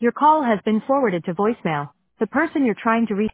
Your call has been forwarded to voicemail. The person you're trying to reach